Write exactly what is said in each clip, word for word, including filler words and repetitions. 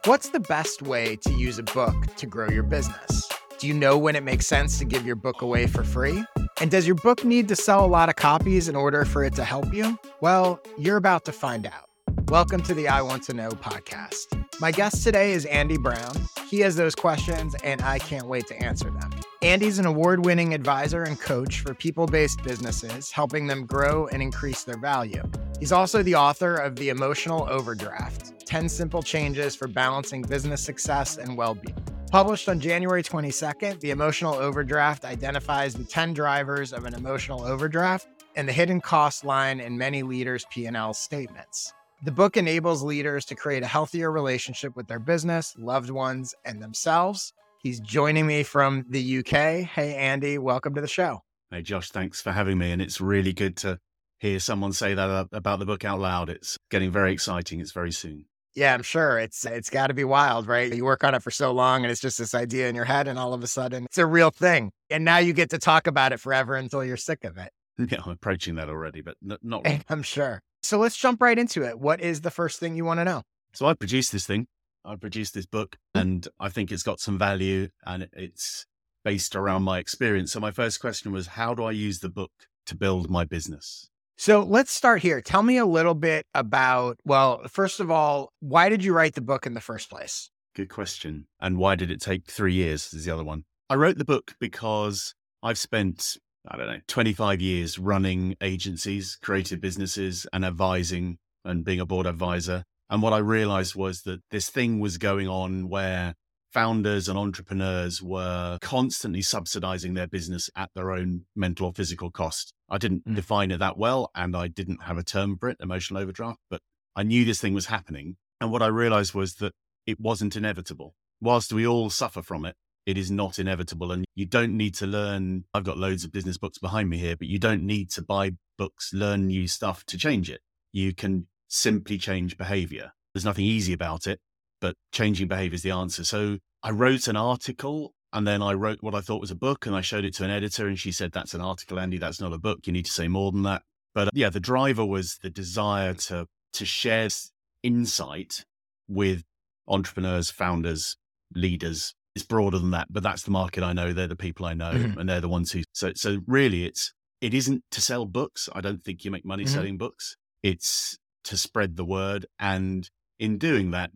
What's the best way to use a book to grow your business? Do you know when it makes sense to give your book away for free? And does your book need to sell a lot of copies in order for it to help you? Well, you're about to find out. Welcome to the I Want to Know podcast. My guest today is Andy Brown. He has those questions, and I can't wait to answer them. Andy's an award-winning advisor and coach for people-based businesses, helping them grow and increase their value. He's also the author of The Emotional Overdraft, ten Simple Changes for Balancing Business Success and Well-Being. Published on January twenty-second, The Emotional Overdraft identifies the ten drivers of an emotional overdraft and the hidden cost line in many leaders' P and L statements. The book enables leaders to create a healthier relationship with their business, loved ones, and themselves. He's joining me from the U K. Hey, Andy, welcome to the show. Hey, Josh, thanks for having me. And it's really good to hear someone say that about the book out loud. It's getting very exciting. It's very soon. Yeah, I'm sure. It's it's got to be wild, right? You work on it for so long and it's just this idea in your head and all of a sudden it's a real thing. And now you get to talk about it forever until you're sick of it. Yeah, I'm approaching that already, but n- not really. I'm sure. So let's jump right into it. What is the first thing you want to know? So I produced this thing. I produced this book and I think it's got some value and it's based around my experience. So my first question was, how do I use the book to build my business? So let's start here. Tell me a little bit about, well, first of all, why did you write the book in the first place? Good question. And why did it take three years is the other one. I wrote the book because I've spent, I don't know, twenty-five years running agencies, creative businesses and advising and being a board advisor. And what I realized was that this thing was going on where founders and entrepreneurs were constantly subsidizing their business at their own mental or physical cost. I didn't mm. define it that well, and I didn't have a term for it, emotional overdraft, but I knew this thing was happening. And what I realized was that it wasn't inevitable. Whilst we all suffer from it, it is not inevitable. And you don't need to learn, I've got loads of business books behind me here, but you don't need to buy books, learn new stuff to change it. You can simply change behavior. There's nothing easy about it, but changing behavior is the answer. So I wrote an article and then I wrote what I thought was a book and I showed it to an editor and she said, that's an article, Andy, that's not a book. You need to say more than that. But uh, yeah, the driver was the desire to, to share insight with entrepreneurs, founders, leaders. It's broader than that, but that's the market I know. They're the people I know mm-hmm. and they're the ones who, so, so really it's, it isn't to sell books. I don't think you make money mm-hmm. selling books. It's to spread the word and in doing that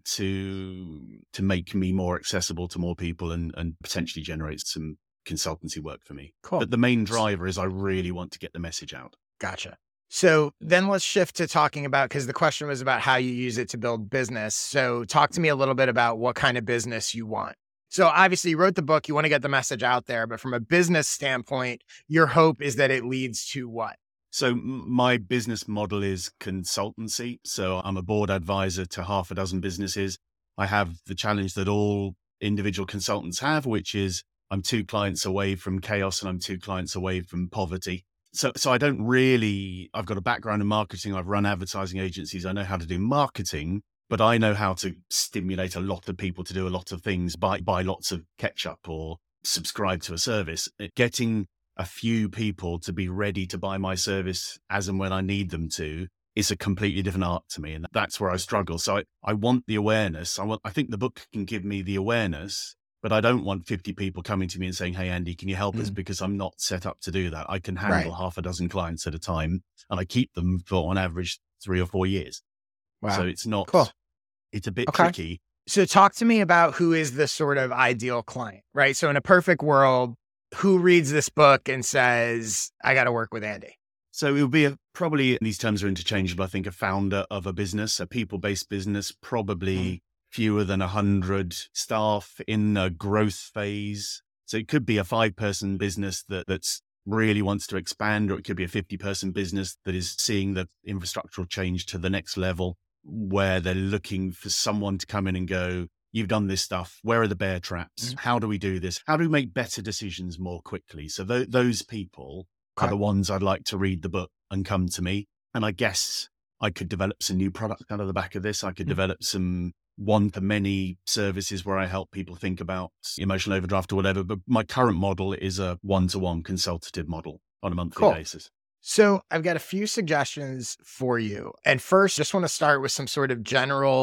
to to make me more accessible to more people and, and potentially generate some consultancy work for me. Cool. But the main driver is I really want to get the message out. Gotcha. So then let's shift to talking about, because the question was about how you use it to build business. So talk to me a little bit about what kind of business you want. So obviously you wrote the book, you want to get the message out there, but from a business standpoint, your hope is that it leads to what? So my business model is consultancy. So I'm a board advisor to half a dozen businesses. I have the challenge that all individual consultants have, which is I'm two clients away from chaos and I'm two clients away from poverty. So, so I don't really, I've got a background in marketing. I've run advertising agencies. I know how to do marketing, but I know how to stimulate a lot of people to do a lot of things, buy, buy lots of ketchup or subscribe to a service. Getting a few people to be ready to buy my service as and when I need them to is a completely different art to me. And that's where I struggle. So I, I want the awareness. I want, I think the book can give me the awareness, but I don't want fifty people coming to me and saying, hey, Andy, can you help mm. us? Because I'm not set up to do that. I can handle right. half a dozen clients at a time and I keep them for on average three or four years. Wow. So it's not, cool. It's a bit okay. tricky. So talk to me about who is the sort of ideal client, right? So in a perfect world, who reads this book and says, I got to work with Andy? So it would be a, probably, these terms are interchangeable, I think, a founder of a business, a people-based business, probably mm. fewer than one hundred staff in a growth phase. So it could be a five-person business that that's really wants to expand, or it could be a fifty-person business that is seeing the infrastructural change to the next level, where they're looking for someone to come in and go, you've done this stuff. Where are the bear traps? Mm-hmm. How do we do this? How do we make better decisions more quickly? So th- those people okay. are the ones I'd like to read the book and come to me. And I guess I could develop some new product out of the back of this. I could mm-hmm. develop some one-to-many services where I help people think about emotional overdraft or whatever. But my current model is a one-to-one consultative model on a monthly cool. basis. So I've got a few suggestions for you. And first, just want to start with some sort of general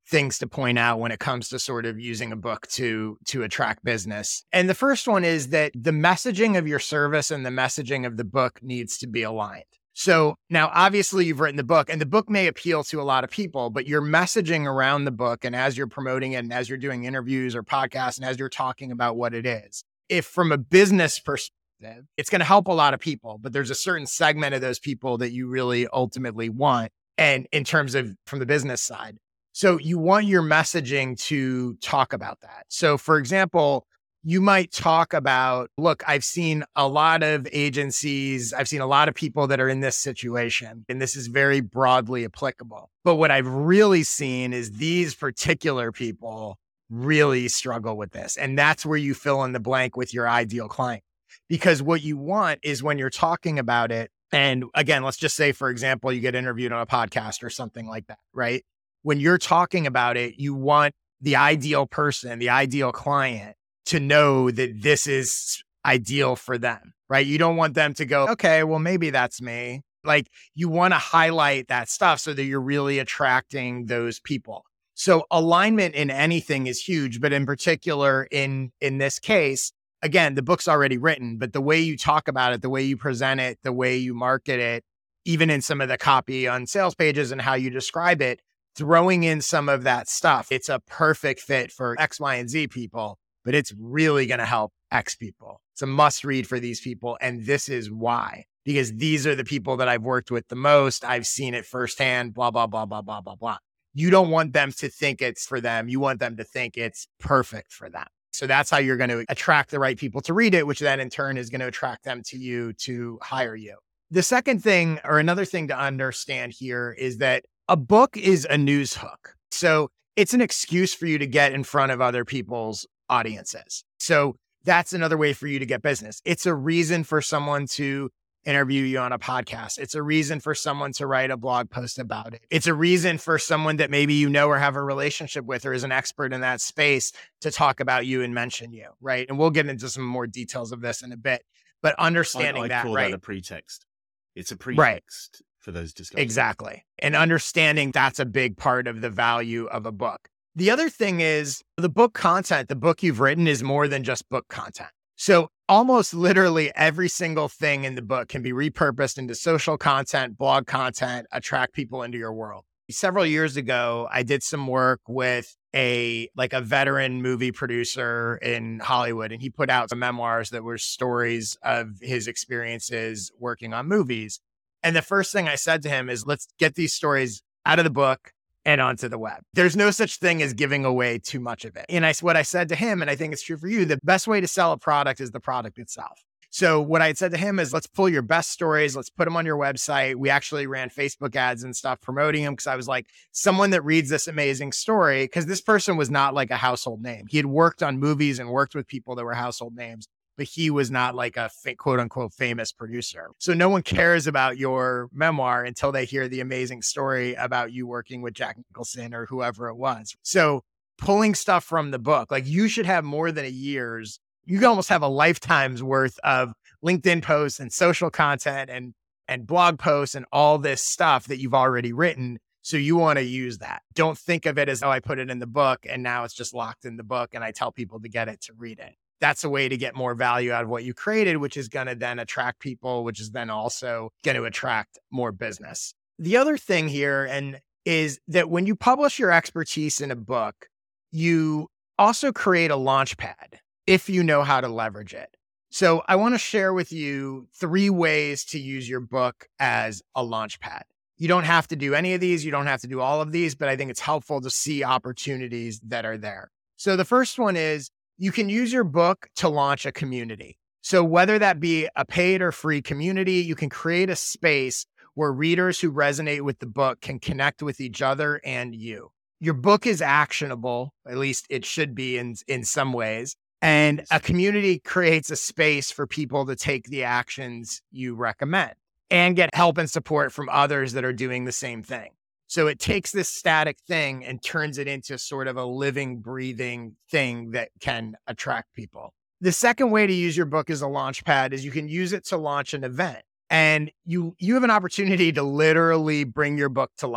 things to point out when it comes to sort of using a book to, to attract business. And the first one is that the messaging of your service and the messaging of the book needs to be aligned. So now, obviously, you've written the book, and the book may appeal to a lot of people, but your messaging around the book, and as you're promoting it, and as you're doing interviews or podcasts, and as you're talking about what it is, if from a business perspective, it's going to help a lot of people, but there's a certain segment of those people that you really ultimately want, and in terms of from the business side. So you want your messaging to talk about that. So for example, you might talk about, look, I've seen a lot of agencies, I've seen a lot of people that are in this situation, and this is very broadly applicable. But what I've really seen is these particular people really struggle with this. And that's where you fill in the blank with your ideal client. Because what you want is when you're talking about it, and again, let's just say, for example, you get interviewed on a podcast or something like that, right? When you're talking about it, you want the ideal person, the ideal client, to know that this is ideal for them, right? You don't want them to go, okay, well, maybe that's me. Like, you want to highlight that stuff so that you're really attracting those people. So alignment in anything is huge, but in particular, in, in this case, again, the book's already written, but the way you talk about it, the way you present it, the way you market it, even in some of the copy on sales pages and how you describe it, throwing in some of that stuff, it's a perfect fit for X, Y, and Z people. But it's really going to help X people. It's a must read for these people. And this is why, because these are the people that I've worked with the most. I've seen it firsthand, blah, blah, blah, blah, blah, blah, blah. You don't want them to think it's for them. You want them to think it's perfect for them. So that's how you're going to attract the right people to read it, which then in turn is going to attract them to you to hire you. The second thing, or another thing to understand here, is that a book is a news hook. So it's an excuse for you to get in front of other people's audiences. So that's another way for you to get business. It's a reason for someone to interview you on a podcast. It's a reason for someone to write a blog post about it. It's a reason for someone that maybe you know or have a relationship with or is an expert in that space to talk about you and mention you, right? And we'll get into some more details of this in a bit. But understanding I, I that, call right? that a pretext. It's a pretext right. for those discussions. Exactly. And understanding that's a big part of the value of a book. The other thing is the book content, the book you've written is more than just book content. So almost literally every single thing in the book can be repurposed into social content, blog content, attract people into your world. Several years ago, I did some work with a like a veteran movie producer in Hollywood, and he put out some memoirs that were stories of his experiences working on movies. And the first thing I said to him is, let's get these stories out of the book and onto the web. There's no such thing as giving away too much of it. And I, what I said to him, and I think it's true for you, the best way to sell a product is the product itself. So what I had said to him is, let's pull your best stories. Let's put them on your website. We actually ran Facebook ads and stuff promoting them because I was like, someone that reads this amazing story, because this person was not like a household name. He had worked on movies and worked with people that were household names, but he was not like a fa- quote unquote famous producer. So no one cares about your memoir until they hear the amazing story about you working with Jack Nicholson or whoever it was. So pulling stuff from the book, like you should have more than a year's, you can almost have a lifetime's worth of LinkedIn posts and social content and, and blog posts and all this stuff that you've already written. So you want to use that. Don't think of it as, oh, I put it in the book and now it's just locked in the book and I tell people to get it to read it. That's a way to get more value out of what you created, which is going to then attract people, which is then also going to attract more business. The other thing here and is that when you publish your expertise in a book, you also create a launch pad if you know how to leverage it. So I want to share with you three ways to use your book as a launch pad. You don't have to do any of these. You don't have to do all of these, but I think it's helpful to see opportunities that are there. So the first one is you can use your book to launch a community. So whether that be a paid or free community, you can create a space where readers who resonate with the book can connect with each other and you. Your book is actionable, at least it should be in, in some ways. And a community creates a space for people to take the actions you recommend and get help and support from others that are doing the same thing. So it takes this static thing and turns it into sort of a living, breathing thing that can attract people. The second way to use your book as a launch pad is you can use it to launch an event. And you, you have an opportunity to literally bring your book to life.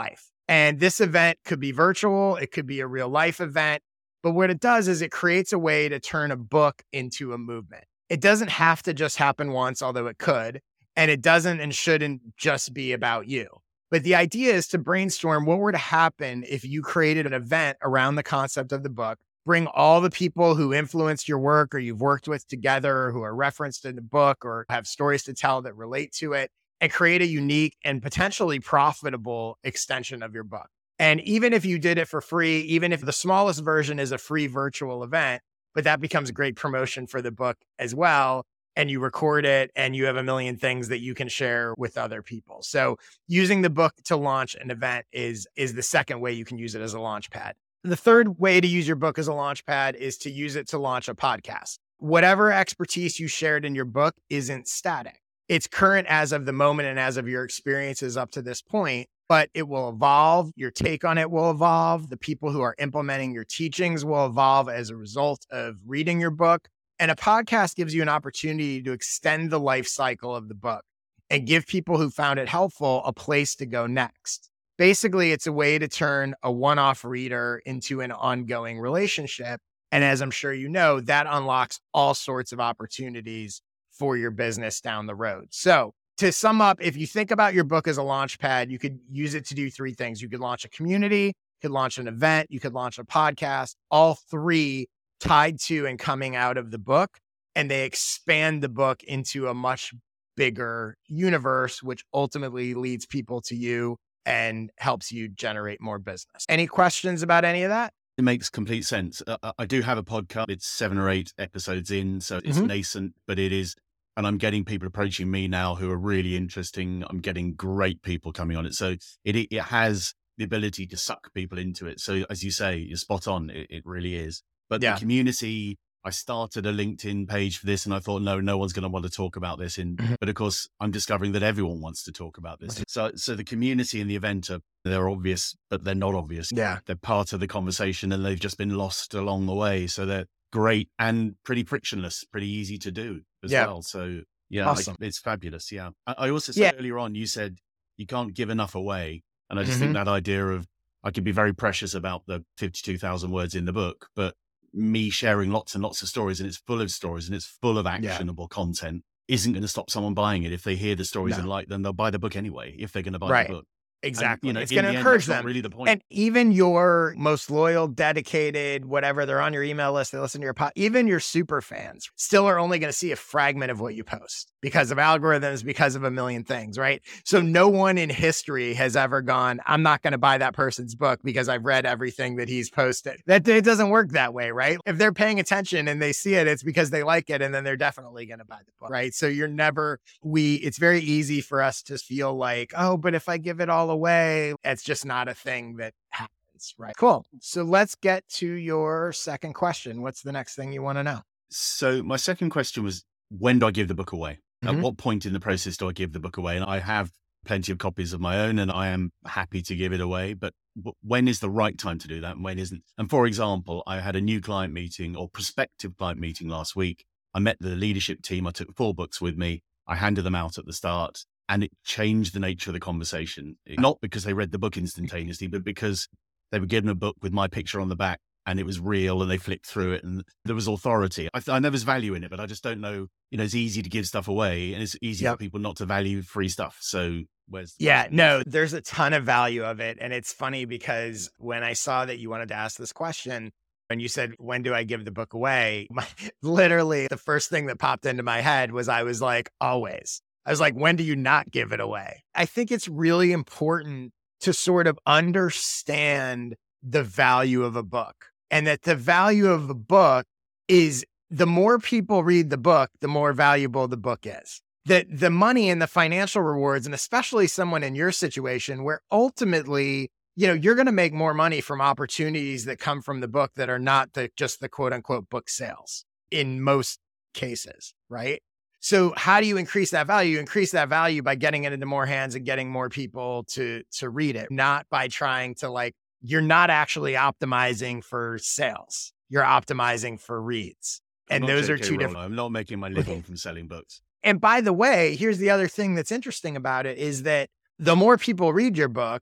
And this event could be virtual. It could be a real life event. But what it does is it creates a way to turn a book into a movement. It doesn't have to just happen once, although it could. And it doesn't and shouldn't just be about you. But the idea is to brainstorm what were to happen if you created an event around the concept of the book, bring all the people who influenced your work or you've worked with together, or who are referenced in the book or have stories to tell that relate to it, and create a unique and potentially profitable extension of your book. And even if you did it for free, even if the smallest version is a free virtual event, but that becomes great promotion for the book as well. And you record it and you have a million things that you can share with other people. So using the book to launch an event is, is the second way you can use it as a launch pad. The third way to use your book as a launch pad is to use it to launch a podcast. Whatever expertise you shared in your book isn't static. It's current as of the moment and as of your experiences up to this point, but it will evolve. Your take on it will evolve. The people who are implementing your teachings will evolve as a result of reading your book. And a podcast gives you an opportunity to extend the life cycle of the book and give people who found it helpful a place to go next. Basically, it's a way to turn a one-off reader into an ongoing relationship. And as I'm sure you know, that unlocks all sorts of opportunities for your business down the road. So to sum up, if you think about your book as a launch pad, you could use it to do three things. You could launch a community, you could launch an event, you could launch a podcast, all three tied to and coming out of the book. And they expand the book into a much bigger universe, which ultimately leads people to you and helps you generate more business. Any questions about any of that? It makes complete sense. Uh, I do have a podcast. It's seven or eight episodes in, so it's mm-hmm. nascent, but it is. And I'm getting people approaching me now who are really interesting. I'm getting great people coming on it. So it it has the ability to suck people into it. So as you say, you're spot on. It, it really is. But yeah. The community, I started a LinkedIn page for this and I thought, no, no one's going to want to talk about this. In, mm-hmm. But of course, I'm discovering that everyone wants to talk about this. So so the community and the event, are they're obvious, but they're not obvious. Yeah. They're part of the conversation and they've just been lost along the way. So they're great and pretty frictionless, pretty easy to do as yeah. well. So yeah, awesome. I, it's fabulous. Yeah. I, I also said yeah. earlier on, you said you can't give enough away. And I just mm-hmm. think that idea of, I could be very precious about the fifty-two thousand words in the book, but me sharing lots and lots of stories and it's full of stories and it's full of actionable yeah. content isn't going to stop someone buying it. If they hear the stories no. and like them, they'll buy the book anyway, if they're going to buy right. the book. Exactly. And, you know, it's going to the encourage end, them. Really the point. And even your most loyal, dedicated, whatever, they're on your email list, they listen to your pod, even your super fans still are only going to see a fragment of what you post because of algorithms, because of a million things, right? So no one in history has ever gone, I'm not going to buy that person's book because I've read everything that he's posted. That it doesn't work that way, right? If they're paying attention and they see it, it's because they like it and then they're definitely going to buy the book, right? So you're never, we, it's very easy for us to feel like, oh, but if I give it all away, it's just not a thing that happens, right? Cool. So let's get to your second question. What's the next thing you want to know? So my second question was, when do I give the book away? Mm-hmm. At what point in the process do I give the book away? And I have plenty of copies of my own and I am happy to give it away, but when is the right time to do that and when isn't? And for example, I had a new client meeting or prospective client meeting last week. I met the leadership team. I took four books with me. I handed them out at the start. And it changed the nature of the conversation, not because they read the book instantaneously, but because they were given a book with my picture on the back and it was real and they flicked through it and there was authority. I, I know there's value in it, but I just don't know, you know, it's easy to give stuff away and it's easy yep. for people not to value free stuff. So where's... Yeah, no, there's a ton of value of it. And it's funny because when I saw that you wanted to ask this question, and you said, when do I give the book away? My, literally the first thing that popped into my head was I was like, always. I was like, when do you not give it away? I think it's really important to sort of understand the value of a book and that the value of a book is the more people read the book, the more valuable the book is. That the money and the financial rewards, and especially someone in your situation where ultimately, you know, you're going to make more money from opportunities that come from the book that are not the, just the quote unquote book sales in most cases, right? So how do you increase that value? You increase that value by getting it into more hands and getting more people to, to read it, not by trying to like, you're not actually optimizing for sales. You're optimizing for reads. And those are two different. I'm not making my living from selling books. And by the way, here's the other thing that's interesting about it is that the more people read your book,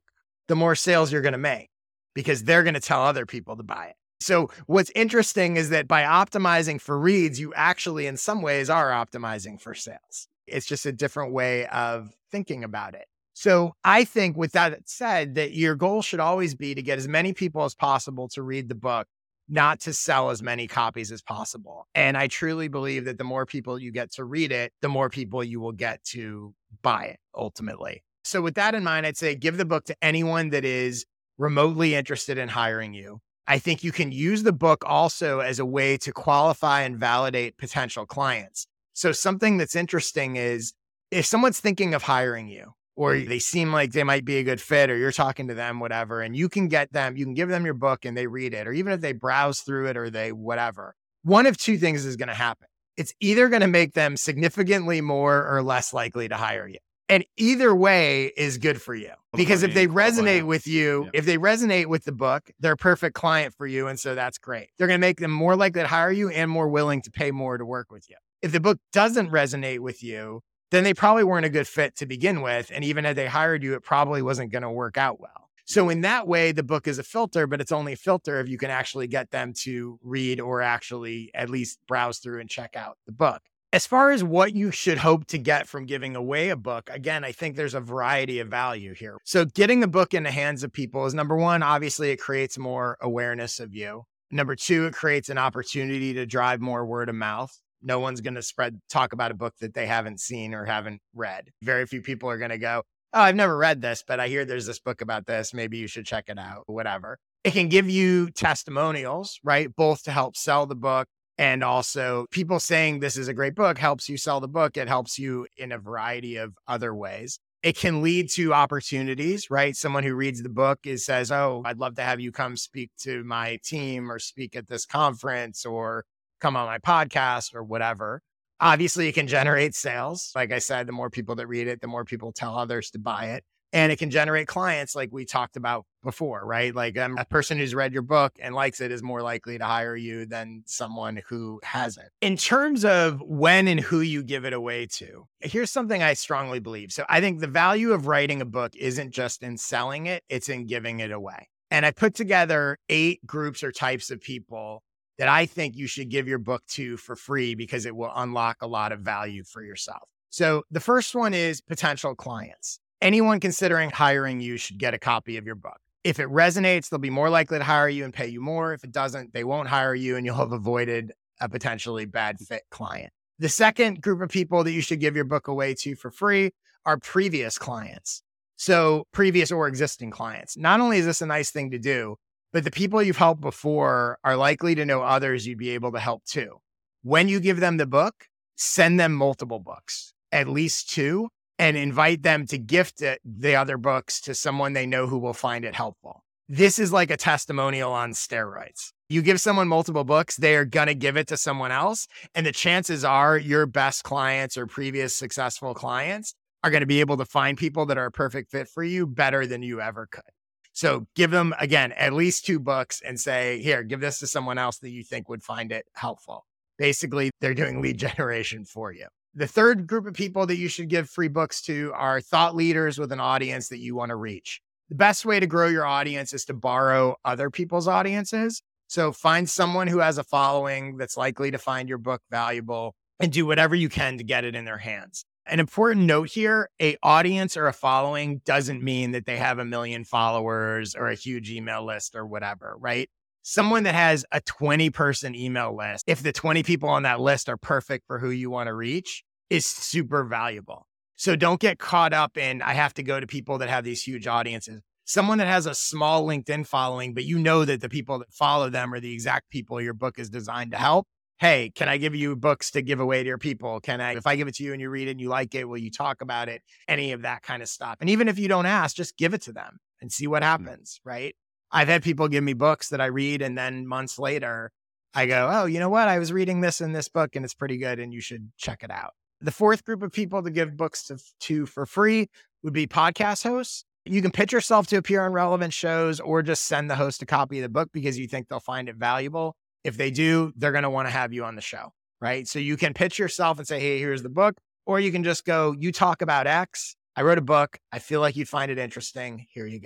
the more sales you're going to make because they're going to tell other people to buy it. So what's interesting is that by optimizing for reads, you actually in some ways are optimizing for sales. It's just a different way of thinking about it. So I think with that said, that your goal should always be to get as many people as possible to read the book, not to sell as many copies as possible. And I truly believe that the more people you get to read it, the more people you will get to buy it ultimately. So with that in mind, I'd say give the book to anyone that is remotely interested in hiring you. I think you can use the book also as a way to qualify and validate potential clients. So something that's interesting is if someone's thinking of hiring you, or they seem like they might be a good fit, or you're talking to them, whatever, and you can get them, you can give them your book and they read it, or even if they browse through it or they whatever, one of two things is going to happen. It's either going to make them significantly more or less likely to hire you. And either way is good for you. Because if they resonate with you, yeah. if they resonate with the book, they're a perfect client for you. And so that's great. They're going to make them more likely to hire you and more willing to pay more to work with you. If the book doesn't resonate with you, then they probably weren't a good fit to begin with. And even if they hired you, it probably wasn't going to work out well. So in that way, the book is a filter, but it's only a filter if you can actually get them to read or actually at least browse through and check out the book. As far as what you should hope to get from giving away a book, again, I think there's a variety of value here. So getting the book in the hands of people is number one, obviously it creates more awareness of you. Number two, it creates an opportunity to drive more word of mouth. No one's going to spread, talk about a book that they haven't seen or haven't read. Very few people are going to go, oh, I've never read this, but I hear there's this book about this. Maybe you should check it out, whatever. It can give you testimonials, right? Both to help sell the book and also people saying this is a great book helps you sell the book. It helps you in a variety of other ways. It can lead to opportunities, right? Someone who reads the book is says, oh, I'd love to have you come speak to my team or speak at this conference or come on my podcast or whatever. Obviously, it can generate sales. Like I said, the more people that read it, the more people tell others to buy it. And it can generate clients like we talked about before, right? Like um, a person who's read your book and likes it is more likely to hire you than someone who hasn't. In terms of when and who you give it away to, here's something I strongly believe. So I think the value of writing a book isn't just in selling it, it's in giving it away. And I put together eight groups or types of people that I think you should give your book to for free because it will unlock a lot of value for yourself. So the first one is potential clients. Anyone considering hiring you should get a copy of your book. If it resonates, they'll be more likely to hire you and pay you more. If it doesn't, they won't hire you and you'll have avoided a potentially bad fit client. The second group of people that you should give your book away to for free are previous clients. So previous or existing clients. Not only is this a nice thing to do, but the people you've helped before are likely to know others you'd be able to help too. When you give them the book, send them multiple books, at least two, and invite them to gift it, the other books to someone they know who will find it helpful. This is like a testimonial on steroids. You give someone multiple books, they are going to give it to someone else. And the chances are your best clients or previous successful clients are going to be able to find people that are a perfect fit for you better than you ever could. So give them, again, at least two books and say, here, give this to someone else that you think would find it helpful. Basically, they're doing lead generation for you. The third group of people that you should give free books to are thought leaders with an audience that you want to reach. The best way to grow your audience is to borrow other people's audiences. So find someone who has a following that's likely to find your book valuable and do whatever you can to get it in their hands. An important note here, a audience or a following doesn't mean that they have a million followers or a huge email list or whatever, right? Someone that has a twenty person email list, if the twenty people on that list are perfect for who you want to reach, is super valuable. So don't get caught up in, I have to go to people that have these huge audiences. Someone that has a small LinkedIn following, but you know that the people that follow them are the exact people your book is designed to help. Hey, can I give you books to give away to your people? Can I, if I give it to you and you read it and you like it, will you talk about it? Any of that kind of stuff. And even if you don't ask, just give it to them and see what happens, right? I've had people give me books that I read and then months later I go, oh, you know what? I was reading this in this book and it's pretty good and you should check it out. The fourth group of people to give books to, to for free would be podcast hosts. You can pitch yourself to appear on relevant shows or just send the host a copy of the book because you think they'll find it valuable. If they do, they're going to want to have you on the show, right? So you can pitch yourself and say, hey, here's the book. Or you can just go, you talk about X. I wrote a book. I feel like you'd find it interesting. Here you go.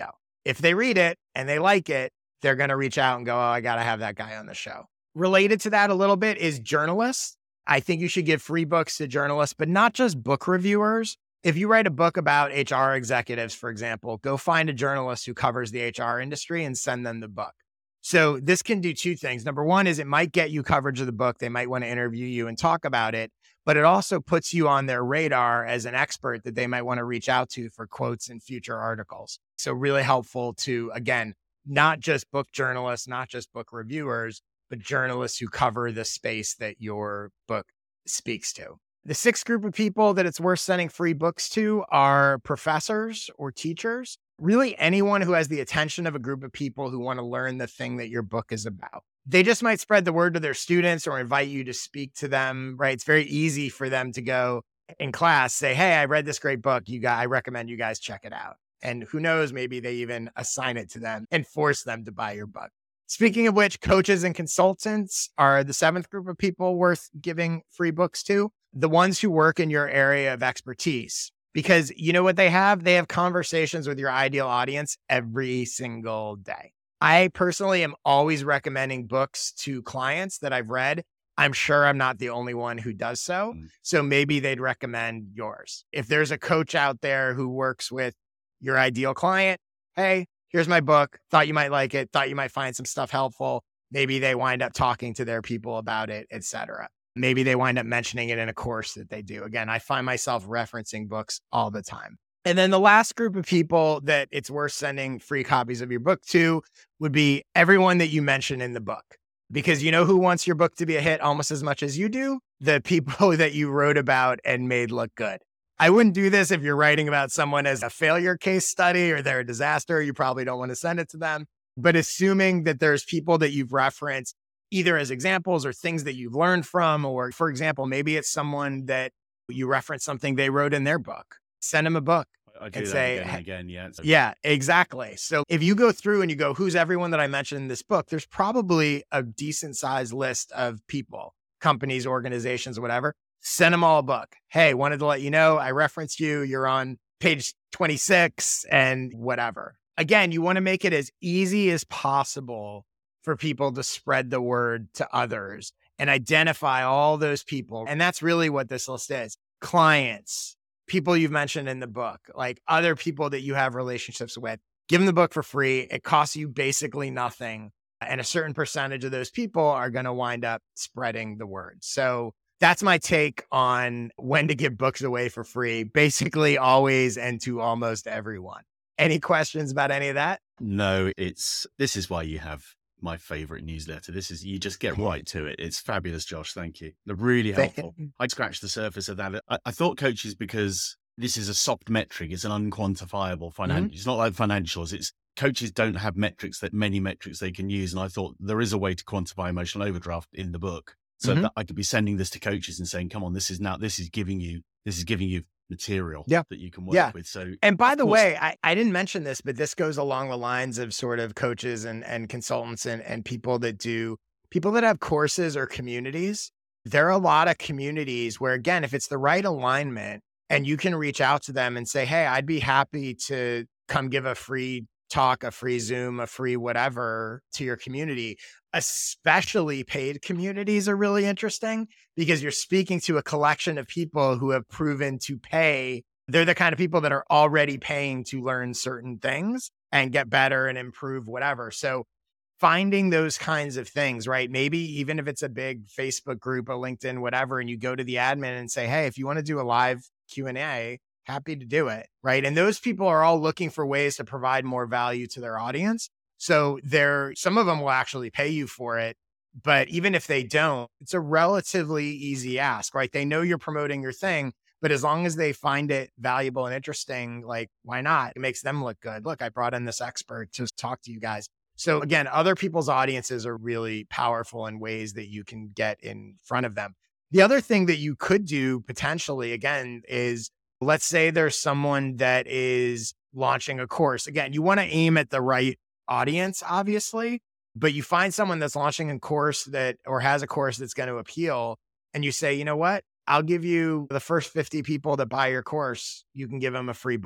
If they read it and they like it, they're going to reach out and go, oh, I got to have that guy on the show. Related to that a little bit is journalists. I think you should give free books to journalists, but not just book reviewers. If you write a book about H R executives, for example, go find a journalist who covers the H R industry and send them the book. So this can do two things. Number one is it might get you coverage of the book. They might want to interview you and talk about it, but it also puts you on their radar as an expert that they might want to reach out to for quotes in future articles. So really helpful to, again, not just book journalists, not just book reviewers, but journalists who cover the space that your book speaks to. The sixth group of people that it's worth sending free books to are professors or teachers. Really anyone who has the attention of a group of people who want to learn the thing that your book is about. They just might spread the word to their students or invite you to speak to them, right? It's very easy for them to go in class, say, hey, I read this great book. You guys, I recommend you guys check it out. And who knows, maybe they even assign it to them and force them to buy your book. Speaking of which, coaches and consultants are the seventh group of people worth giving free books to. The ones who work in your area of expertise. Because you know what they have? They have conversations with your ideal audience every single day. I personally am always recommending books to clients that I've read. I'm sure I'm not the only one who does so. Mm. So maybe they'd recommend yours. If there's a coach out there who works with your ideal client, hey, here's my book. Thought you might like it. Thought you might find some stuff helpful. Maybe they wind up talking to their people about it, et cetera. Maybe they wind up mentioning it in a course that they do. Again, I find myself referencing books all the time. And then the last group of people that it's worth sending free copies of your book to would be everyone that you mention in the book. Because you know who wants your book to be a hit almost as much as you do? The people that you wrote about and made look good. I wouldn't do this if you're writing about someone as a failure case study or they're a disaster. You probably don't want to send it to them. But assuming that there's people that you've referenced either as examples or things that you've learned from, or for example, maybe it's someone that you reference something they wrote in their book. Send them a book. I do and that say, again and again, yeah. So- yeah, exactly. So if you go through and you go, who's everyone that I mentioned in this book? There's probably a decent sized list of people, companies, organizations, whatever. Send them all a book. Hey, wanted to let you know, I referenced you. You're on page twenty-six and whatever. Again, you want to make it as easy as possible for people to spread the word to others and identify all those people. And that's really what this list is. Clients, people you've mentioned in the book, like other people that you have relationships with. Give them the book for free. It costs you basically nothing. And a certain percentage of those people are going to wind up spreading the word. So that's my take on when to give books away for free, basically always and to almost everyone. Any questions about any of that? No, it's, this is why you have my favorite newsletter. This is, you just get right to it. It's fabulous, Josh. Thank you. They're really helpful. I scratched the surface of that. I, I thought coaches, because this is a soft metric, it's an unquantifiable financial. Mm-hmm. It's not like financials. It's coaches don't have metrics that many metrics they can use. And I thought there is a way to quantify emotional overdraft in the book. So mm-hmm. that I could be sending this to coaches and saying, come on, this is now, this is giving you, this is giving you material yeah. that you can work yeah. with. So, and by the course, way, I, I didn't mention this, but this goes along the lines of sort of coaches and, and consultants and, and people that do, people that have courses or communities. There are a lot of communities where, again, if it's the right alignment and you can reach out to them and say, hey, I'd be happy to come give a free talk, a free Zoom, a free whatever to your community. Especially paid communities are really interesting because you're speaking to a collection of people who have proven to pay. They're the kind of people that are already paying to learn certain things and get better and improve whatever. So finding those kinds of things, right? Maybe even if it's a big Facebook group, a LinkedIn, whatever, and you go to the admin and say, hey, if you want to do a live Q and A, happy to do it, right? And those people are all looking for ways to provide more value to their audience. So there, some of them will actually pay you for it. But even if they don't, it's a relatively easy ask, right? They know you're promoting your thing, but as long as they find it valuable and interesting, like, why not? It makes them look good. Look, I brought in this expert to talk to you guys. So again, other people's audiences are really powerful in ways that you can get in front of them. The other thing that you could do potentially, again, is let's say there's someone that is launching a course. Again, you want to aim at the right audience, obviously, but you find someone that's launching a course that, or has a course that's going to appeal. And you say, you know what, I'll give you the first fifty people that buy your course. You can give them a free book.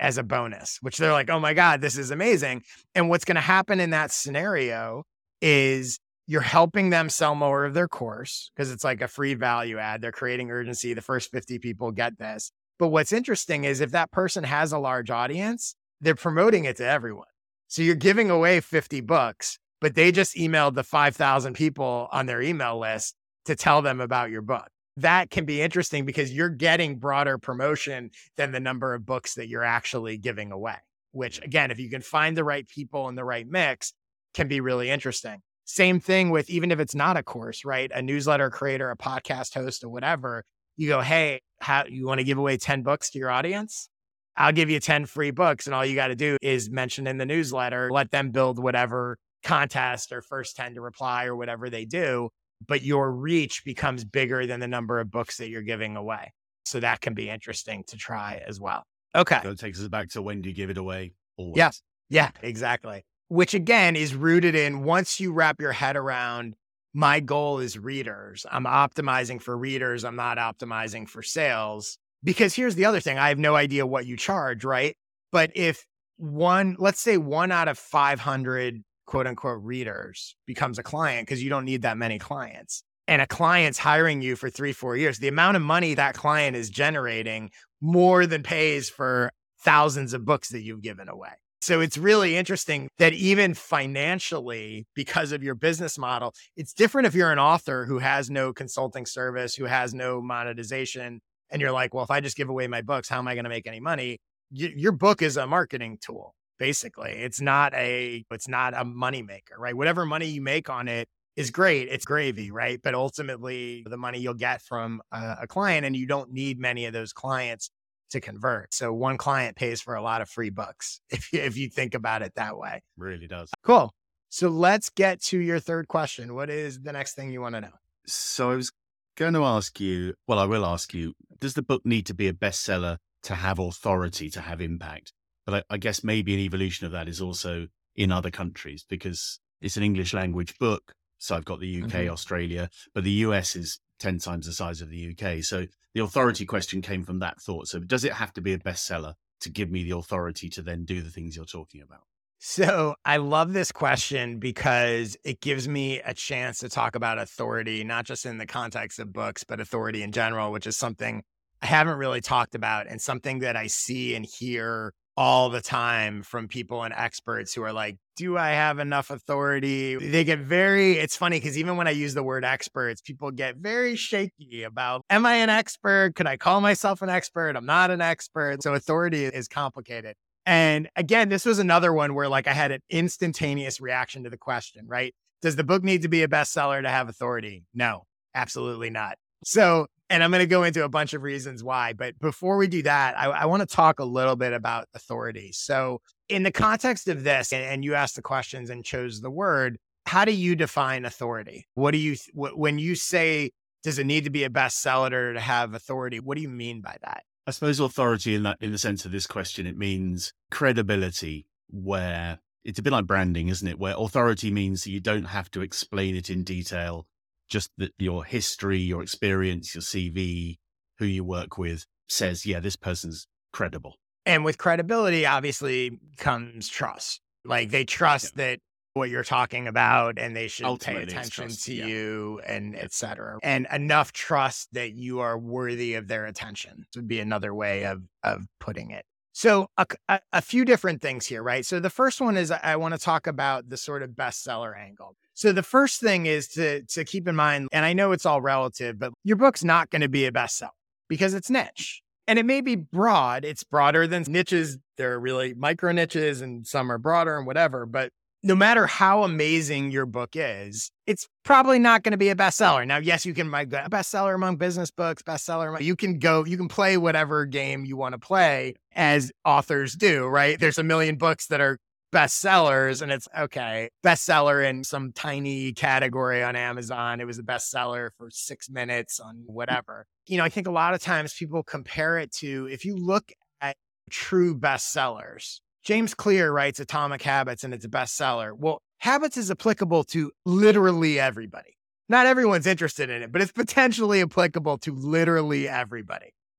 as a bonus, which they're like, oh my God, this is amazing. And what's going to happen in that scenario is you're helping them sell more of their course because it's like a free value add. They're creating urgency. The first fifty people get this. But what's interesting is if that person has a large audience, they're promoting it to everyone. So you're giving away fifty books, but they just emailed the five thousand people on their email list to tell them about your book. That can be interesting because you're getting broader promotion than the number of books that you're actually giving away, which again, if you can find the right people and the right mix, can be really interesting. Same thing with, even if it's not a course, right? A newsletter creator, a podcast host or whatever, you go, hey, how you want to give away ten books to your audience? I'll give you ten free books. And all you got to do is mention in the newsletter, let them build whatever contest or first ten to reply or whatever they do. But your reach becomes bigger than the number of books that you're giving away. So that can be interesting to try as well. Okay. That takes us back to when do you give it away? Always. Yeah. Yeah, exactly. Which again is rooted in once you wrap your head around my goal is readers. I'm optimizing for readers. I'm not optimizing for sales. Because here's the other thing. I have no idea what you charge, right? But if one, let's say one out of five hundred quote unquote readers becomes a client because you don't need that many clients. And a client's hiring you for three, four years, the amount of money that client is generating more than pays for thousands of books that you've given away. So it's really interesting that even financially, because of your business model, it's different if you're an author who has no consulting service, who has no monetization. And you're like, well, if I just give away my books, how am I going to make any money? Y- your book is a marketing tool. Basically, it's not a, it's not a moneymaker, right? Whatever money you make on it is great. It's gravy, right? But ultimately the money you'll get from a, a client, and you don't need many of those clients to convert. So one client pays for a lot of free books if you, if you think about it that way. Really does. Cool. So let's get to your third question. What is the next thing you want to know? So I was going to ask you, well, I will ask you, does the book need to be a bestseller to have authority, to have impact? But I, I guess maybe an evolution of that is also in other countries because it's an English language book. So I've got the U K, mm-hmm. Australia, but the U S is ten times the size of the U K. So the authority question came from that thought. So does it have to be a bestseller to give me the authority to then do the things you're talking about? So I love this question because it gives me a chance to talk about authority, not just in the context of books, but authority in general, which is something I haven't really talked about and something that I see and hear all the time from people and experts who are like, do I have enough authority? They get very, it's funny because even when I use the word experts, people get very shaky about, am I an expert? Could I call myself an expert? I'm not an expert. So authority is complicated. And again, this was another one where like I had an instantaneous reaction to the question, right? Does the book need to be a bestseller to have authority? No, absolutely not. So, and I'm going to go into a bunch of reasons why. But before we do that, I, I want to talk a little bit about authority. So in the context of this, and, and you asked the questions and chose the word, how do you define authority? What do you, wh- when you say, does it need to be a bestseller to have authority? What do you mean by that? I suppose authority in that, in the sense of this question, it means credibility, where it's a bit like branding, isn't it? Where authority means that you don't have to explain it in detail. Just that your history, your experience, your C V, who you work with says, yeah, this person's credible. And with credibility, obviously comes trust. Like they trust yeah. that what you're talking about and they should Ultimately, pay attention to yeah. you and et cetera. And enough trust that you are worthy of their attention would be another way of, of putting it. So a, a, a few different things here, right? So the first one is I want to talk about the sort of bestseller angle. So the first thing is to, to keep in mind, and I know it's all relative, but your book's not going to be a bestseller because it's niche. And it may be broad. It's broader than niches. There are really micro niches and some are broader and whatever. But no matter how amazing your book is, it's probably not going to be a bestseller. Now, yes, you can make a bestseller among business books, bestseller. Among, you can go, you can play whatever game you want to play as authors do, right? There's a million books that are bestsellers and it's okay. Bestseller in some tiny category on Amazon. It was a bestseller for six minutes on whatever. You know, I think a lot of times people compare it to, if you look at true bestsellers, James Clear writes Atomic Habits and it's a bestseller. Well, Habits is applicable to literally everybody. Not everyone's interested in it, but it's potentially applicable to literally everybody.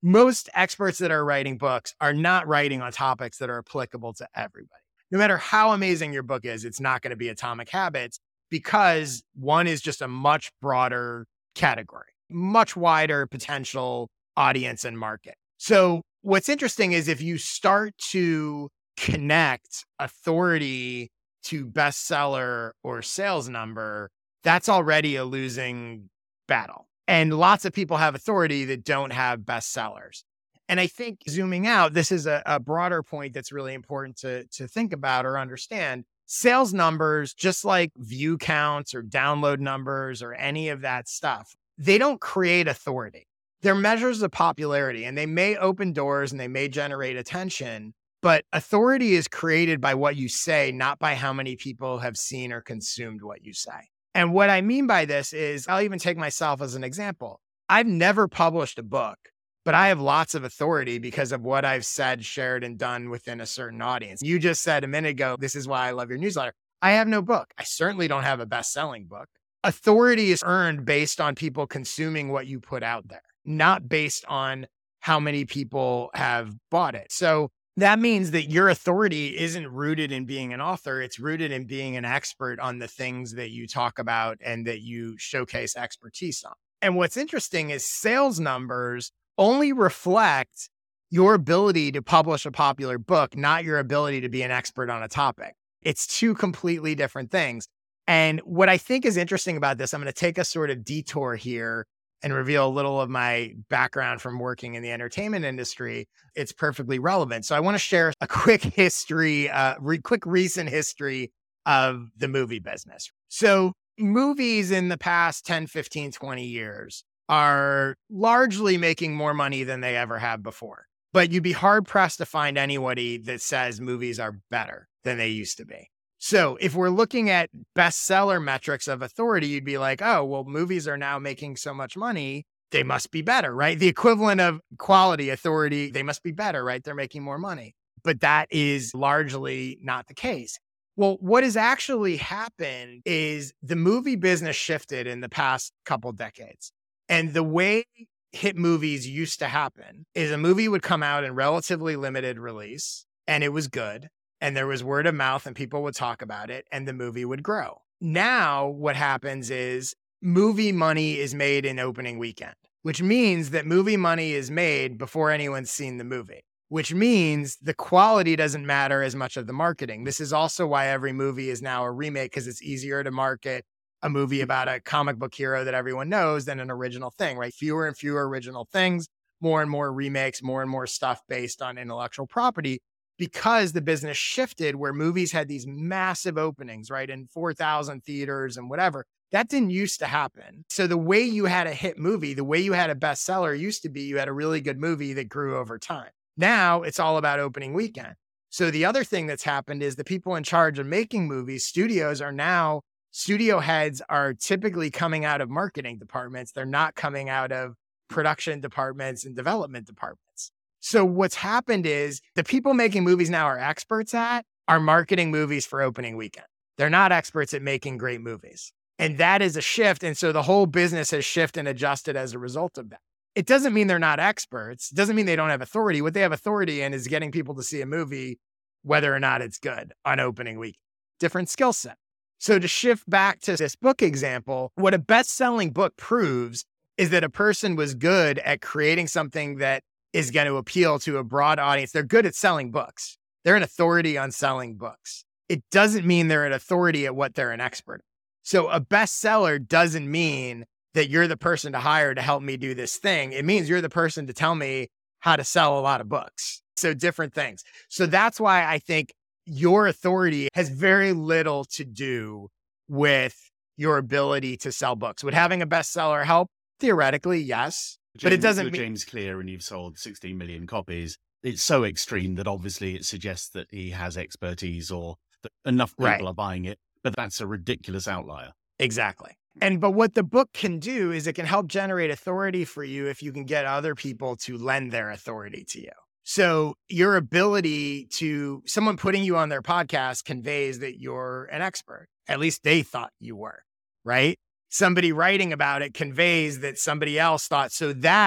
most experts that are writing books are not writing on topics that are applicable to everybody. No matter how amazing your book is, it's not going to be Atomic Habits because one is just a much broader category, much wider potential audience and market. So what's interesting is if you start to connect authority to bestseller or sales number, that's already a losing battle. And lots of people have authority that don't have bestsellers. And I think zooming out, this is a, a broader point that's really important to, to think about or understand. Sales numbers, just like view counts or download numbers or any of that stuff, they don't create authority. They're measures of popularity, and they may open doors and they may generate attention, but authority is created by what you say, not by how many people have seen or consumed what you say. And what I mean by this is, I'll even take myself as an example. I've never published a book, but I have lots of authority because of what I've said, shared, and done within a certain audience. You just said a minute ago, this is why I love your newsletter. I have no book. I certainly don't have a best-selling book. Authority is earned based on people consuming what you put out there, not based on how many people have bought it. So that means that your authority isn't rooted in being an author. It's rooted in being an expert on the things that you talk about and that you showcase expertise on. And what's interesting is sales numbers only reflect your ability to publish a popular book, not your ability to be an expert on a topic. It's two completely different things. And what I think is interesting about this, I'm going to take a sort of detour here and reveal a little of my background from working in the entertainment industry. It's perfectly relevant. So I want to share a quick history, uh, re- quick recent history of the movie business. So movies in the past ten, fifteen, twenty years are largely making more money than they ever have before. But you'd be hard pressed to find anybody that says movies are better than they used to be. So if we're looking at bestseller metrics of authority, you'd be like, oh, well, movies are now making so much money. They must be better, right? The equivalent of quality, authority, they must be better, right? They're making more money. But that is largely not the case. Well, what has actually happened is the movie business shifted in the past couple decades. And the way hit movies used to happen is a movie would come out in relatively limited release, and it was good. And there was word of mouth and people would talk about it and the movie would grow. Now what happens is movie money is made in opening weekend, which means that movie money is made before anyone's seen the movie, which means the quality doesn't matter as much of the marketing. This is also why every movie is now a remake, because it's easier to market a movie about a comic book hero that everyone knows than an original thing, right? Fewer and fewer original things, more and more remakes, more and more stuff based on intellectual property. Because the business shifted where movies had these massive openings, right? In four thousand theaters and whatever. That didn't used to happen. So the way you had a hit movie, the way you had a bestseller used to be you had a really good movie that grew over time. Now it's all about opening weekend. So the other thing that's happened is the people in charge of making movies, studios are now, studio heads are typically coming out of marketing departments. They're not coming out of production departments and development departments. So what's happened is the people making movies now are experts at are marketing movies for opening weekend. They're not experts at making great movies. And that is a shift. And so the whole business has shifted and adjusted as a result of that. It doesn't mean they're not experts. It doesn't mean they don't have authority. What they have authority in is getting people to see a movie, whether or not it's good on opening week. Different skill set. So to shift back to this book example, what a best-selling book proves is that a person was good at creating something that is going to appeal to a broad audience. They're good at selling books. They're an authority on selling books. It doesn't mean they're an authority at what they're an expert. So a bestseller doesn't mean that you're the person to hire to help me do this thing. It means you're the person to tell me how to sell a lot of books. So different things. So that's why I think your authority has very little to do with your ability to sell books. Would having a bestseller help? Theoretically, yes. James, but it doesn't mean James Clear and you've sold sixteen million copies. It's so extreme that obviously it suggests that he has expertise or that enough people right. are buying it. But that's a ridiculous outlier. Exactly. And but what the book can do is it can help generate authority for you if you can get other people to lend their authority to you. So your ability to, someone putting you on their podcast conveys that you're an expert. At least they thought you were, right? Somebody writing about it conveys that somebody else thought. So that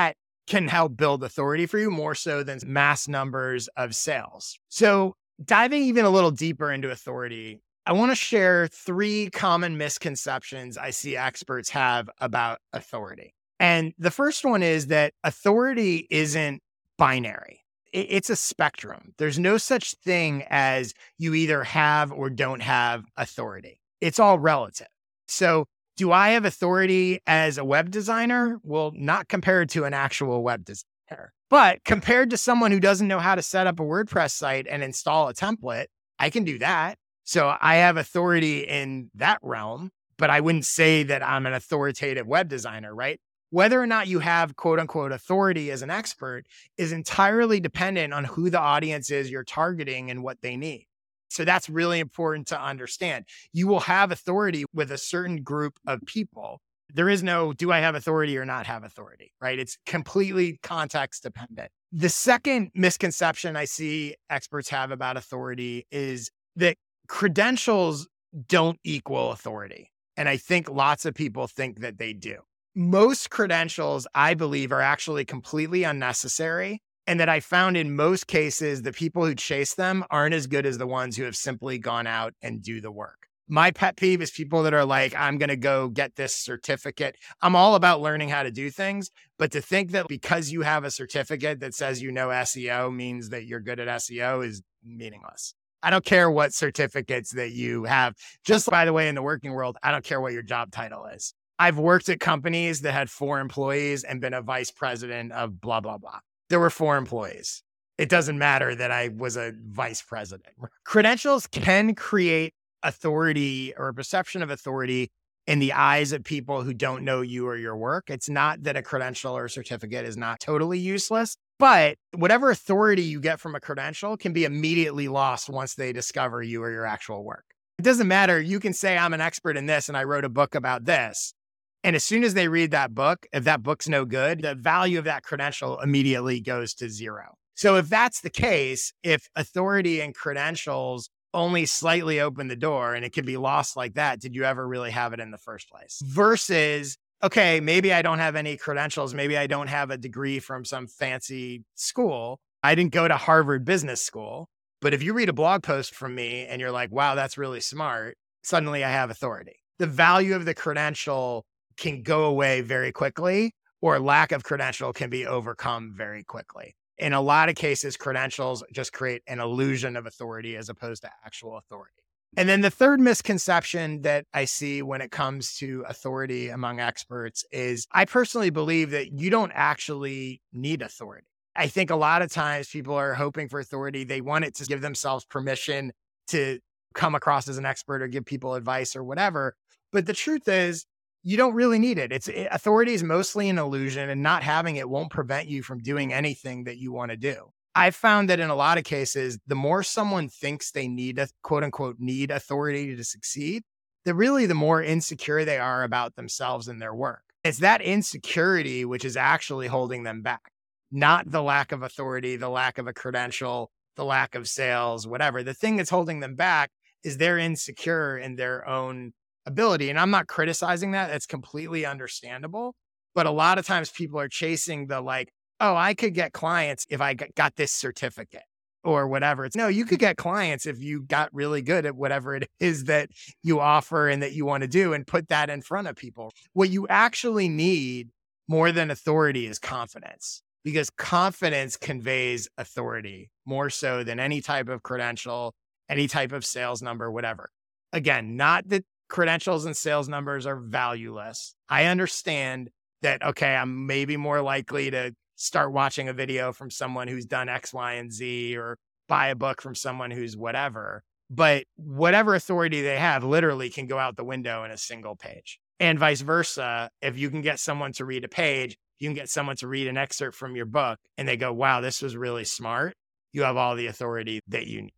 can help build authority for you more so than mass numbers of sales. So diving even a little deeper into authority, I want to share three common misconceptions I see experts have about authority. And the first one is that authority isn't binary. It's a spectrum. There's no such thing as you either have or don't have authority. It's all relative. So do I have authority as a web designer? Well, not compared to an actual web designer, but compared to someone who doesn't know how to set up a WordPress site and install a template, I can do that. So I have authority in that realm, but I wouldn't say that I'm an authoritative web designer, right? Whether or not you have quote unquote authority as an expert is entirely dependent on who the audience is you're targeting and what they need. So that's really important to understand. You will have authority with a certain group of people. There is no, do I have authority or not have authority, right? It's completely context dependent. The second misconception I see experts have about authority is that credentials don't equal authority. And I think lots of people think that they do. Most credentials, I believe, are actually completely unnecessary. And that I found in most cases, the people who chase them aren't as good as the ones who have simply gone out and do the work. My pet peeve is people that are like, I'm going to go get this certificate. I'm all about learning how to do things, but to think that because you have a certificate that says you know S E O means that you're good at S E O is meaningless. I don't care what certificates that you have. Just by the way, in the working world, I don't care what your job title is. I've worked at companies that had four employees and been a vice president of blah, blah, blah. There were four employees. It doesn't matter that I was a vice president. Credentials can create authority or a perception of authority in the eyes of people who don't know you or your work. It's not that a credential or certificate is not totally useless, but whatever authority you get from a credential can be immediately lost once they discover you or your actual work. It doesn't matter. You can say, I'm an expert in this and I wrote a book about this. And as soon as they read that book, if that book's no good, the value of that credential immediately goes to zero. So if that's the case, if authority and credentials only slightly open the door and it can be lost like that, did you ever really have it in the first place? Versus, okay, maybe I don't have any credentials. Maybe I don't have a degree from some fancy school. I didn't go to Harvard Business School. But if you read a blog post from me and you're like, wow, that's really smart, suddenly I have authority. The value of the credential can go away very quickly, or lack of credential can be overcome very quickly. In a lot of cases, credentials just create an illusion of authority as opposed to actual authority. And then the third misconception that I see when it comes to authority among experts is I personally believe that you don't actually need authority. I think a lot of times people are hoping for authority. They want it to give themselves permission to come across as an expert or give people advice or whatever. But the truth is, you don't really need it. It's authority is mostly an illusion, and not having it won't prevent you from doing anything that you want to do. I've found that in a lot of cases, the more someone thinks they need a quote unquote need authority to succeed, the really the more insecure they are about themselves and their work. It's that insecurity which is actually holding them back, not the lack of authority, the lack of a credential, the lack of sales, whatever. The thing that's holding them back is they're insecure in their own ability. And I'm not criticizing that. That's completely understandable. But a lot of times people are chasing the like, oh, I could get clients if I got this certificate or whatever. It's no, you could get clients if you got really good at whatever it is that you offer and that you want to do and put that in front of people. What you actually need more than authority is confidence, because confidence conveys authority more so than any type of credential, any type of sales number, whatever. Again, not that credentials and sales numbers are valueless. I understand that, okay, I'm maybe more likely to start watching a video from someone who's done X, Y, and Z, or buy a book from someone who's whatever. But whatever authority they have literally can go out the window in a single page. And vice versa. If you can get someone to read a page, you can get someone to read an excerpt from your book and they go, wow, this was really smart. You have all the authority that you need.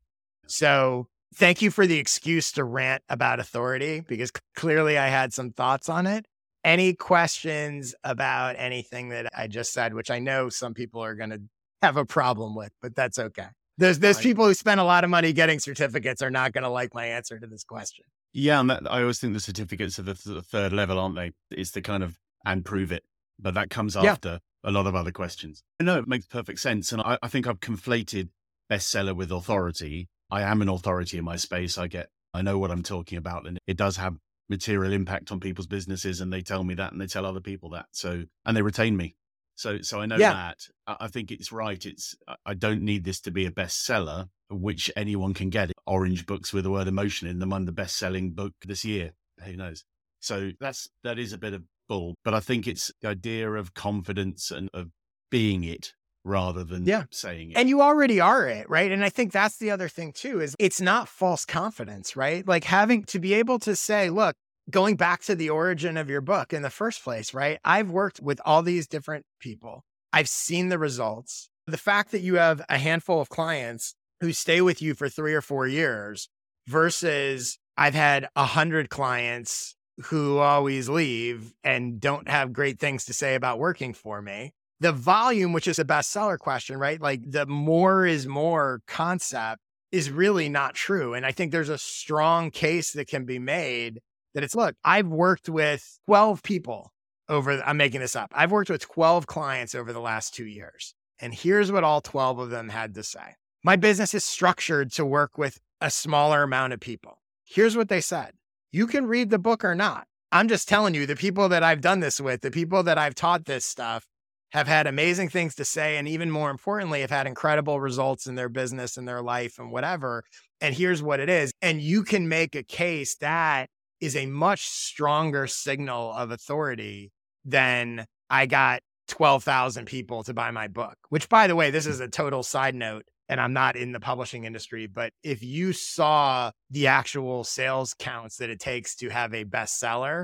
So thank you for the excuse to rant about authority, because clearly I had some thoughts on it. Any questions about anything that I just said, which I know some people are going to have a problem with, but that's okay. There's, there's people who spend a lot of money getting certificates are not going to like my answer to this question. Yeah, and that, I always think the certificates are the, the third level, aren't they? It's the kind of, and prove it. But that comes after. a lot of other questions. No, it makes perfect sense. And I, I think I've conflated bestseller with authority. I am an authority in my space. I get, I know what I'm talking about, and it does have material impact on people's businesses, and they tell me that, and they tell other people that. So, and they retain me. So, so I know Yeah. that. I, I think it's right. It's, I don't need this to be a bestseller, which anyone can get. Orange books with the word emotion in them. I'm the best-selling book this year. Who knows? So that's, that is a bit of bull, but I think it's the idea of confidence and of being it rather than Yeah. saying it. And you already are it, right? And I think that's the other thing too, is it's not false confidence, right? Like having to be able to say, look, going back to the origin of your book in the first place, right? I've worked with all these different people. I've seen the results. The fact that you have a handful of clients who stay with you for three or four years versus I've had a hundred clients who always leave and don't have great things to say about working for me. The volume, which is a bestseller question, right? Like the more is more concept is really not true. And I think there's a strong case that can be made that it's, look, I've worked with twelve people over, I'm making this up. I've worked with twelve clients over the last two years. And here's what all twelve of them had to say. My business is structured to work with a smaller amount of people. Here's what they said. You can read the book or not. I'm just telling you, the people that I've done this with, the people that I've taught this stuff have had amazing things to say. And even more importantly, have had incredible results in their business and their life and whatever. And here's what it is. And you can make a case that is a much stronger signal of authority than I got twelve thousand people to buy my book, which, by the way, this is a total side note. And I'm not in the publishing industry, but if you saw the actual sales counts that it takes to have a bestseller,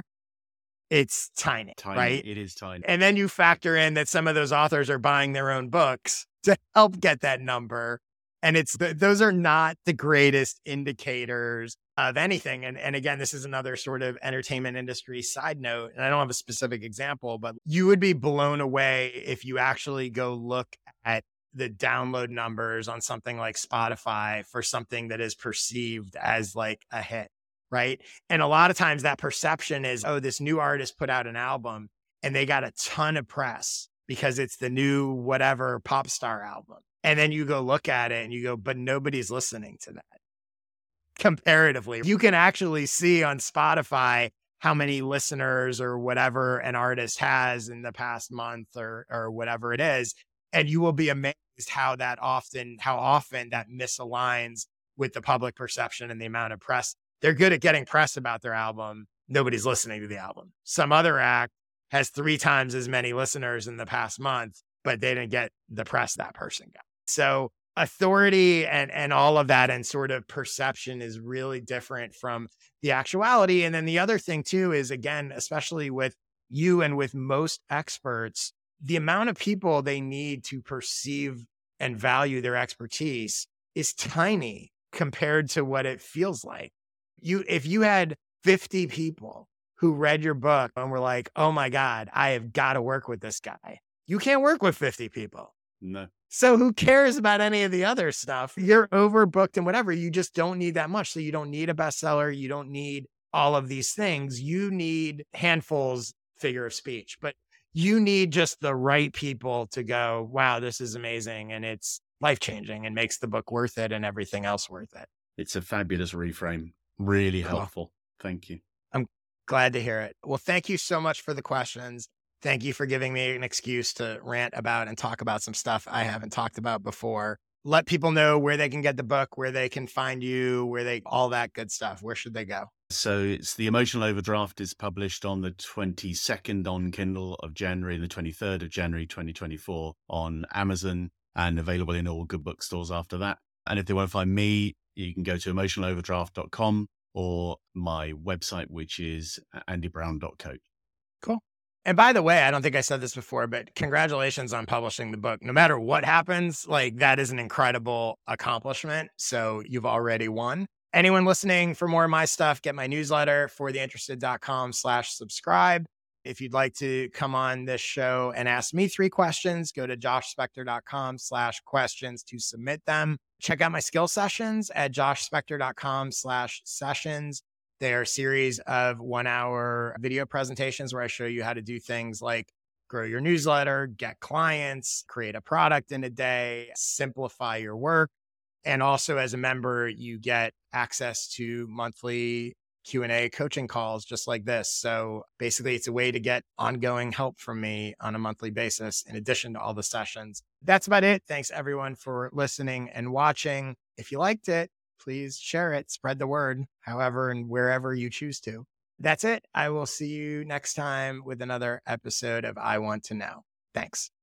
it's tiny, Tiny. right? It is tiny. And then you factor in that some of those authors are buying their own books to help get that number. And it's the, those are not the greatest indicators of anything. And, and again, this is another sort of entertainment industry side note. And I don't have a specific example, but you would be blown away if you actually go look at the download numbers on something like Spotify for something that is perceived as like a hit, right? And a lot of times that perception is, oh, this new artist put out an album and they got a ton of press because it's the new whatever pop star album. And then you go look at it and you go, but nobody's listening to that. Comparatively, you can actually see on Spotify how many listeners or whatever an artist has in the past month or or whatever it is. And you will be amazed how that often, how often that misaligns with the public perception and the amount of press. They're good at getting press about their album. Nobody's listening to the album. Some other act has three times as many listeners in the past month, but they didn't get the press that person got. So authority and, and all of that and sort of perception is really different from the actuality. And then the other thing too is, again, especially with you and with most experts, the amount of people they need to perceive and value their expertise is tiny compared to what it feels like. You, if you had fifty people who read your book and were like, oh my God, I have got to work with this guy. You can't work with fifty people. No. So who cares about any of the other stuff? You're overbooked and whatever. You just don't need that much. So you don't need a bestseller. You don't need all of these things. You need handfuls, figure of speech, but you need just the right people to go, wow, this is amazing. And it's life-changing and makes the book worth it and everything else worth it. It's a fabulous reframe. Really Cool. helpful. Thank you. I'm glad to hear it. Well, thank you so much for the questions. Thank you for giving me an excuse to rant about and talk about some stuff I haven't talked about before. Let people know where they can get the book, where they can find you, where they, all that good stuff. Where should they go? So it's The Emotional Overdraft is published on the twenty-second on Kindle of January and the twenty-third of January, twenty twenty-four on Amazon and available in all good bookstores after that. And if they want to find me, you can go to emotional overdraft dot com or my website, which is andy brown dot co. Cool. And by the way, I don't think I said this before, but congratulations on publishing the book. No matter what happens, like that is an incredible accomplishment. So you've already won. Anyone listening, for more of my stuff, get my newsletter, for the interested dot com slash subscribe. If you'd like to come on this show and ask me three questions, go to josh spector dot com slash questions to submit them. Check out my skill sessions at josh spector dot com slash sessions. They are a series of one hour video presentations where I show you how to do things like grow your newsletter, get clients, create a product in a day, simplify your work. And also as a member, you get access to monthly Q and A coaching calls just like this. So basically it's a way to get ongoing help from me on a monthly basis in addition to all the sessions. That's about it. Thanks everyone for listening and watching. If you liked it, please share it, spread the word, however and wherever you choose to. That's it. I will see you next time with another episode of I Want to Know. Thanks.